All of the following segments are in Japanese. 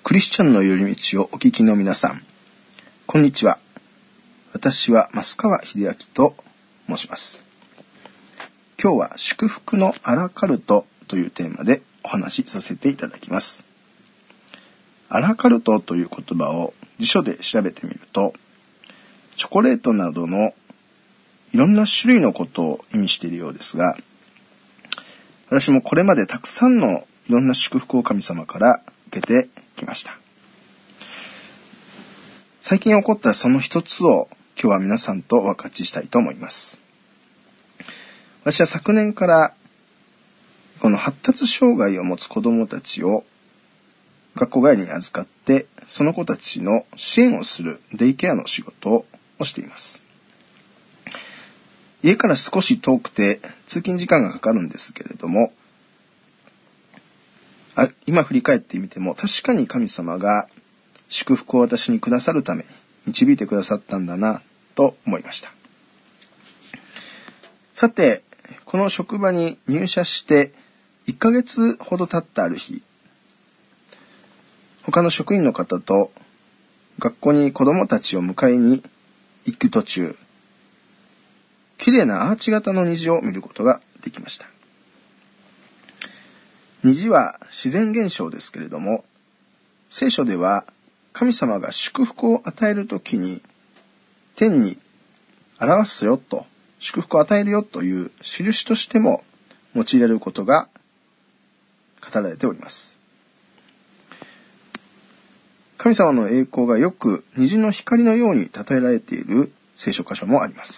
クリスチャンの寄り道をお聞きの皆さん、こんにちは。私は増川秀明と申します。今日は祝福のアラカルトというテーマでお話しさせていただきます。アラカルトという言葉を辞書で調べてみると、チョコレートなどのいろんな種類のことを意味しているようですが、私もこれまでたくさんのいろんな祝福を神様から受けてきました。最近起こったその一つを今日は皆さんとお分かちしたいと思います。私は昨年からこの発達障害を持つ子どもたちを学校帰りに預かってその子たちの支援をするデイケアの仕事をしています。家から少し遠くて通勤時間がかかるんですけれども、今振り返ってみても確かに神様が祝福を私にくださるために導いてくださったんだなと思いました。さて、この職場に入社して1ヶ月ほど経ったある日、他の職員の方と学校に子供たちを迎えに行く途中、綺麗なアーチ型の虹を見ることができました。虹は自然現象ですけれども、聖書では神様が祝福を与えるときに天に表すよと、祝福を与えるよという印としても用いられることが語られております。神様の栄光がよく虹の光のように例えられている聖書箇所もあります。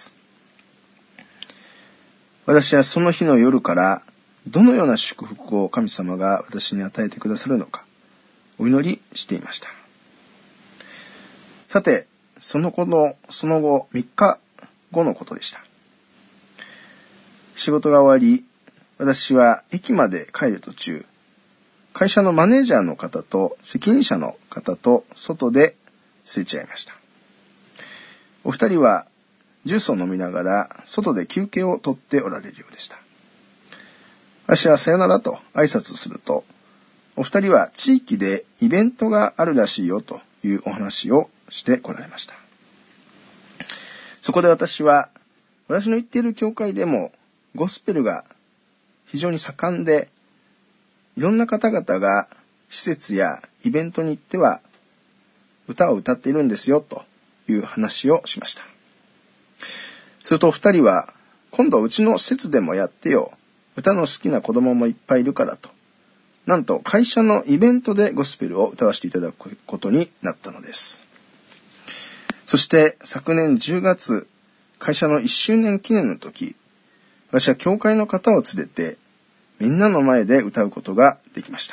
私はその日の夜からどのような祝福を神様が私に与えてくださるのかお祈りしていました。さて、その後3日後のことでした。仕事が終わり、私は駅まで帰る途中、会社のマネージャーの方と責任者の方と外ですれ違いました。お二人はジュースを飲みながら外で休憩をとっておられるようでした。私はさよならと挨拶すると、お二人は地域でイベントがあるらしいよというお話をしてこられました。そこで私は、私の行っている教会でもゴスペルが非常に盛んで、いろんな方々が施設やイベントに行っては歌を歌っているんですよという話をしました。するとお二人は、今度うちの施設でもやってよ。歌の好きな子供もいっぱいいるからと。なんと会社のイベントでゴスペルを歌わせていただくことになったのです。そして昨年10月、会社の1周年記念の時、私は教会の方を連れてみんなの前で歌うことができました。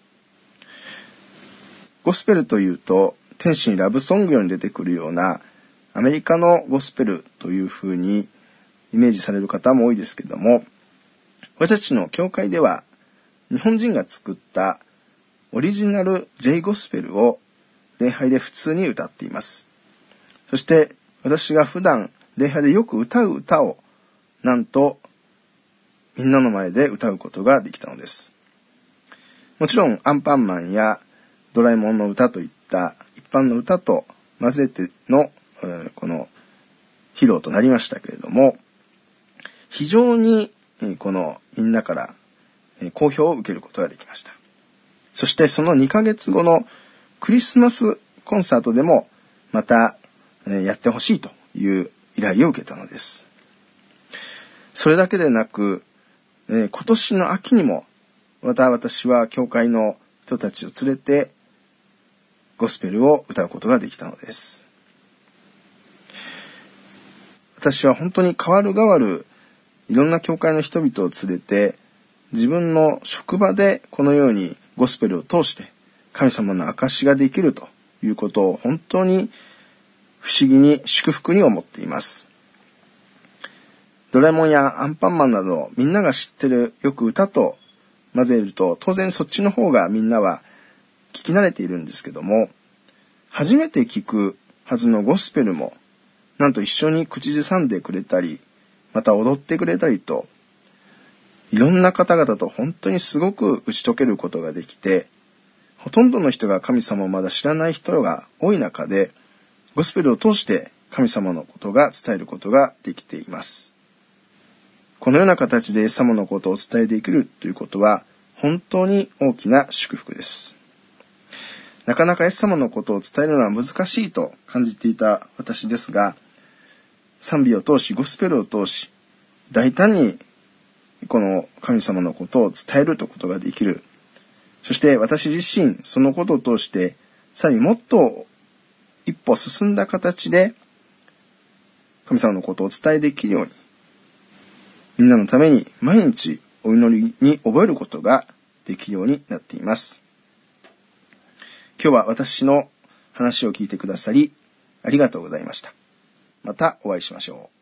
ゴスペルというと天使にラブソングに出てくるようなアメリカのゴスペルというふうにイメージされる方も多いですけども、私たちの教会では日本人が作ったオリジナル J ゴスペルを礼拝で普通に歌っています。そして私が普段礼拝でよく歌う歌をなんとみんなの前で歌うことができたのです。もちろんアンパンマンやドラえもんの歌といった一般の歌と混ぜてのこの披露となりましたけれども、非常にこのみんなから好評を受けることができました。そしてその2ヶ月後のクリスマスコンサートでもまたやってほしいという依頼を受けたのです。それだけでなく、今年の秋にもまた私は教会の人たちを連れてゴスペルを歌うことができたのです。私は本当に代わる代わるいろんな教会の人々を連れて自分の職場でこのようにゴスペルを通して神様の証しができるということを本当に不思議に祝福に思っています。ドラえもんやアンパンマンなどみんなが知ってるよく歌と混ぜると当然そっちの方がみんなは聞き慣れているんですけども、初めて聞くはずのゴスペルもなんと一緒に口ずさんでくれたりまた踊ってくれたりと、いろんな方々と本当にすごく打ち解けることができて、 ほとんどの人が神様をまだ知らない人が多い中で、ゴスペルを通して神様のことが伝えることができています。このような形でイエス様のことを伝えていけるということは、本当に大きな祝福です。なかなかイエス様のことを伝えるのは難しいと感じていた私ですが、賛美を通し、ゴスペルを通し、大胆にこの神様のことを伝えるということができる。そして私自身、そのことを通して、さらにもっと一歩進んだ形で、神様のことをお伝えできるように、みんなのために毎日お祈りに覚えることができるようになっています。今日は私の話を聞いてくださり、ありがとうございました。またお会いしましょう。